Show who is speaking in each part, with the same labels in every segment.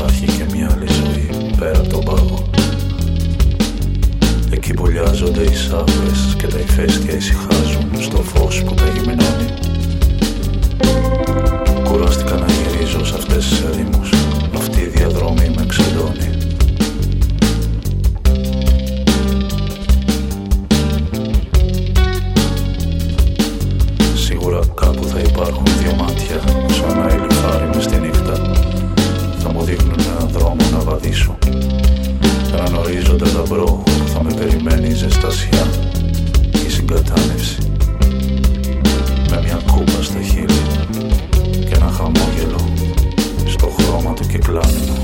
Speaker 1: υπάρχει και μια άλλη ζωή πέρα από τον πάγο. Εκεί πουλιάζονται οι σάφρες και τα ηφαίστεια ησυχάζουν στο φως που τα γυμνώνει. Κουράστηκα να γυρίζω σε αυτές τις ερήμους, αυτή η διαδρομή με ξεντώνει. Σίγουρα κάπου θα υπάρχουν δύο μάτια, σαν να ηλιφάρει μες στη νύχτα. Θα μου δείχνουν έναν δρόμο να βαδίσω, έναν ορίζοντα λαμπρό που θα με περιμένει η ζεστασιά, η συγκατάνευση. Με μια κούπα στα χείλη και ένα χαμόγελο στο χρώμα του κυκλάνινου.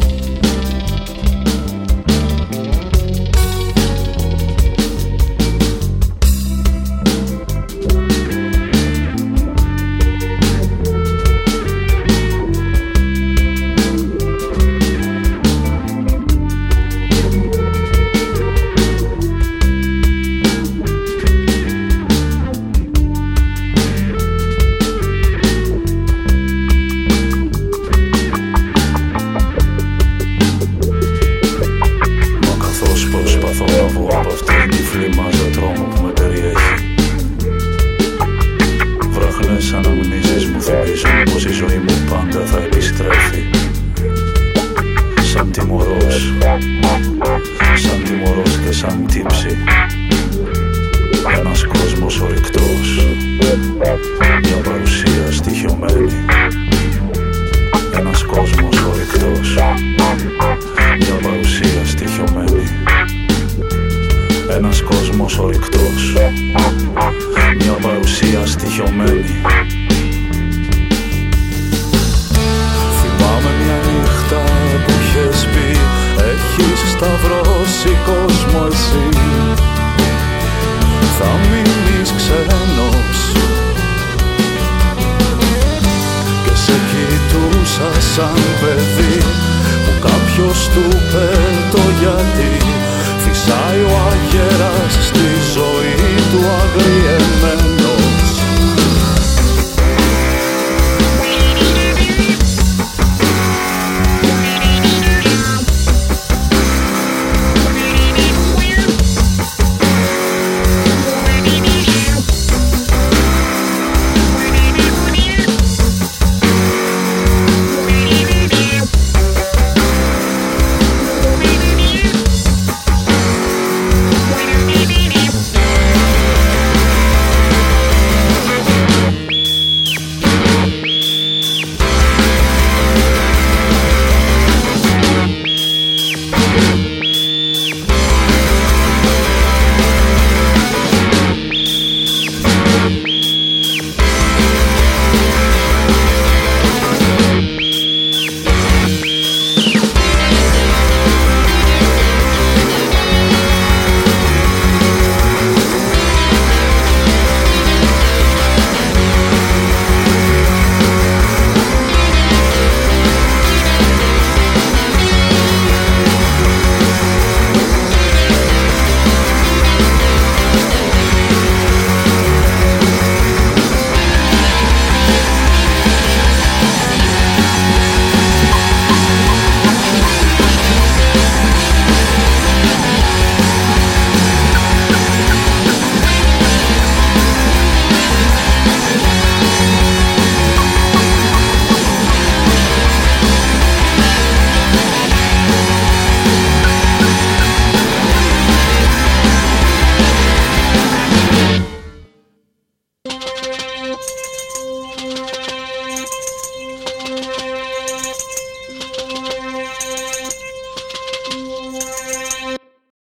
Speaker 2: Φυσάει ο αγέρας στη ζωή του αγριεύει.